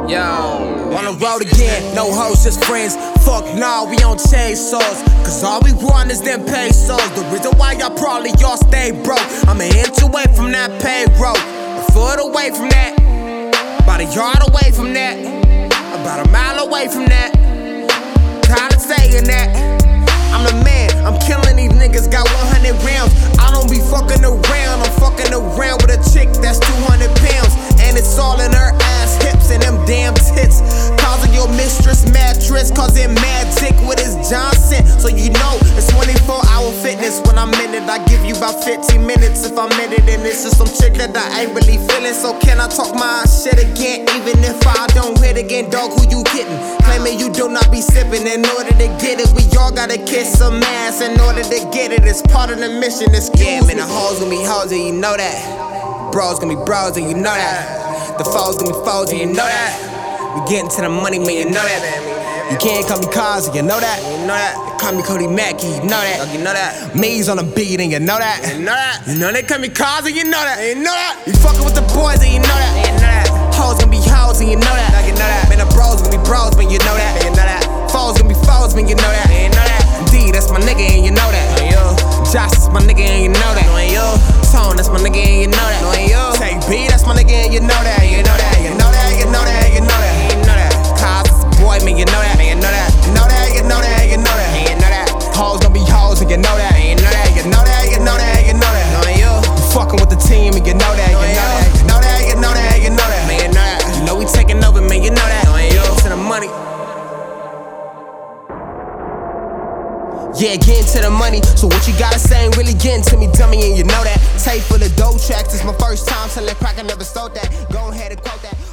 Yo, on the road again, no hoes, just friends. Fuck nah, we on chainsaws. Cause all we want is them pesos. The reason why y'all probably y'all stay broke. I'm an inch away from that payroll, a foot away from that, about a yard away from that, about a mile away from that. Tired of saying that. I'm the man, I'm killing these niggas, got 100 rounds. I don't be fucking around, I'm fucking around with a chick that's 200 pounds. And it's all in her ass, hips, and them damn tits. Causing your mistress mattress, causing magic with his Johnson. So you know, it's 24-hour fitness. When I'm in it, I give you about 15 minutes. If I'm in it, and it's just some chick that I ain't really feeling. So can I talk my shit again? Even if I don't hit again, dog, who you kidding? Claiming you do not be sipping. In order to get it, we all gotta kiss some ass. In order to get it, it's part of the mission. Yeah, man, the hoes gonna be hoes, and you know that. Bros gonna be bros, and you know that. The foes gonna be foes, and you know that. We getting to the money, man, you know that. You can't call me cars, and you know that. You know that. Call me Cody Mackey, you know that. You know that. Me's on the beat, and you know that. You know that. You know they call me cars, and you know that. You know that. You fucking with the boys, and you know that. You know that. Hoes gonna be hoes, and you know that. You know that. Man, the bros gonna be bros, man, you know that. You know that. Foes gonna be foes, man, you know that. You know that. D, that's my nigga, and you know that. Josh, that's my nigga, and you know that. Tone, that's my nigga, and you know that. Take B, that's my nigga, and you know that. You know that. You know that. You know that. You know that. You know that. Cause it's a boy, man, you know that. You know that. You know that. You know that. You know that. You know that. Hoes gonna be hoes, and you know that. You know that. You know that. You know that. You know that. You fucking with the team, and you know that. You know that. You know that. You know that. You know that. Man, you know that. You know we taking over, man, you know that. To the money. Yeah, getting to the money. So what you gotta say ain't really getting to me, dummy, and you know that. Tape full of dope tracks. It's my first time selling crack, I never sold that. Go ahead and quote that.